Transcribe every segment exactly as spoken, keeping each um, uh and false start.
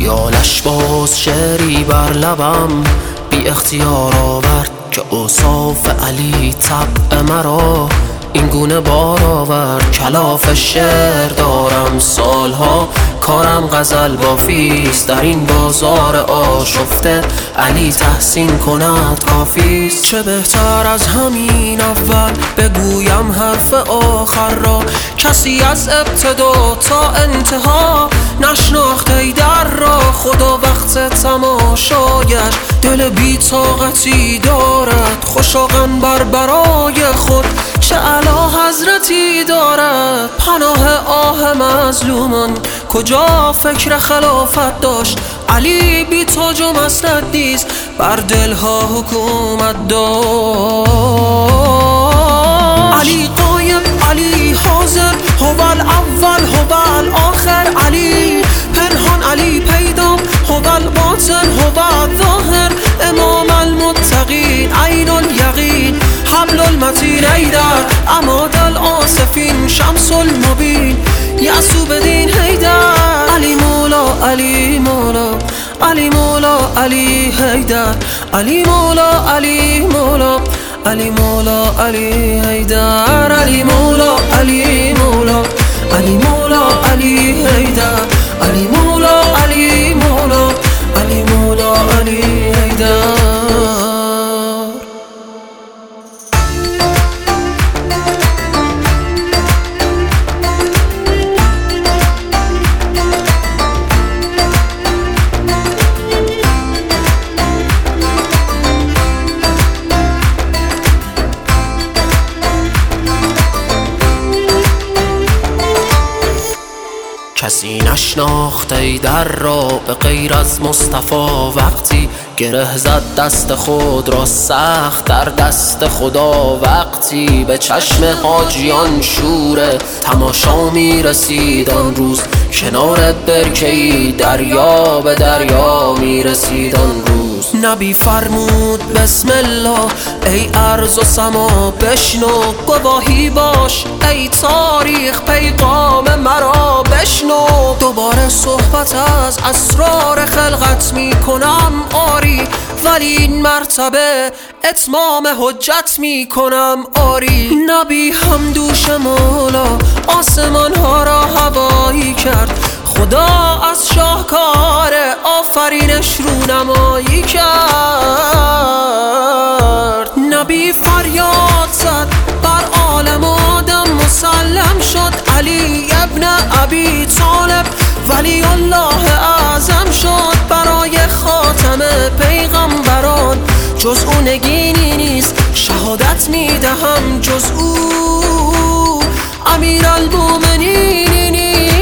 خیالش باز شعری بر لبم بی اختیار آورد که اوصاف علی طبع مرا این گونه بار آورد. کلاف شعر دارم سالها، کارم غزل بافیست. در این بازار آشفته علی تحسین کند کافیست. چه بهتر از همین اول بگویم حرف آخر را، کسی از ابتدا تا انتها نشناخت حیدر را. خدا وقت تماشایش دل بی طاقتی دارد، خوشاقاً بر برای خود چه اعلی حضرتی دارد. پناه آه مظلومان کجا فکر خلافت داشت، علی بی تاج و مسند نیز بر دلها حکومت داشت. علی قایم، علی حاضر، هو الاول هو الاخر. علی پنهان، علی پیدا، هو الباطن هو الظاهر. امام المتقین، عین الیقین، حبل المتین. حیدر عماد الآسفین، شمس المبین، یعصوب دین. حیدر علی مولا، علی مولا، علی مولا، علی حیدر. علی مولا، علی مولا، علی مولا، علی حیدر. علی مولا، علی مولا، علی مولا، علی حیدر. علی مولا، علی مولا، علی مولا، علی حیدر. کسی نشناخت حیدر را به غیر از مصطفی. وقتی گره زد دست خود را سخت در دست خدا، وقتی به چشم حاجیان شور تماشا می رسید آن روز، کنار برکه‌ای دریا به دریا می رسید آن روز. نبی فرمود بسم الله، ای ارض و سما بشنو. گواهی باش ای تاریخ، پیغام مرا بشنو. دوباره صحبت از اسرار خلقت می کنم آری، ولی این مرتبه اتمام حجت می کنم آری. نبی هم دوش مولا آسمان ها را هوایی کرد، خدا از شاهکار آفرینش رونمایی کرد. نبی فریاد زد بر عالم آدم مسلم شد، علی ابن ابی طالب ولی الله اعظم شد. برای خاتم پیغمبران جز او نگینی نیست، شهادت میدهم جز او امیرالمومنین نیست.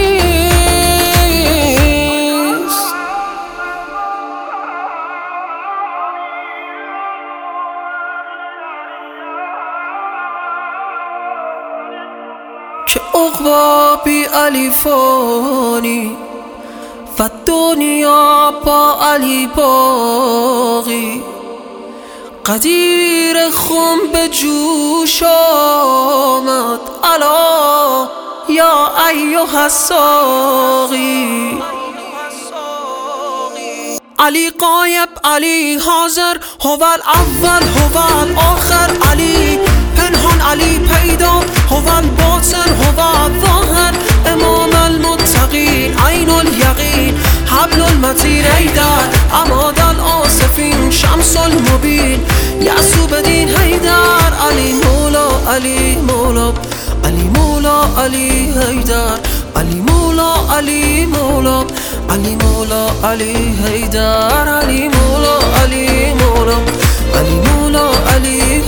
که عقبی بی علی فانی و دنیا با علی باقی. قدیر خم به جوش آمد، الا یا ایها الساقی. علی غایب، علی حاضر، هو الاول هو الاخر. علی پنهان، علی پیدا، هو الباطن هو الظاهر. امام المتقین، عین الیقین، حبل المتین. حیدر عماد الآسفین، شمس المبین، یعصوب دین. حیدر علی مولا، علی مولا، علی مولا، علی حیدر. علی مولا، علی مولا، علی مولا، علی حیدر. علی مولا، علی مولا، علی مولا، علی